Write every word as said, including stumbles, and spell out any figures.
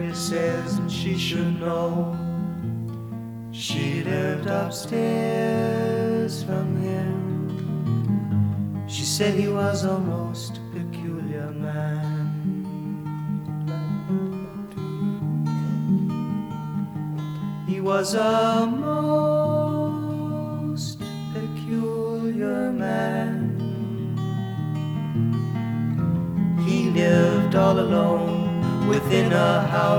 says that she should know. She lived upstairs from him. She said he was a most peculiar man. He was a most peculiar man. He lived all alone within a house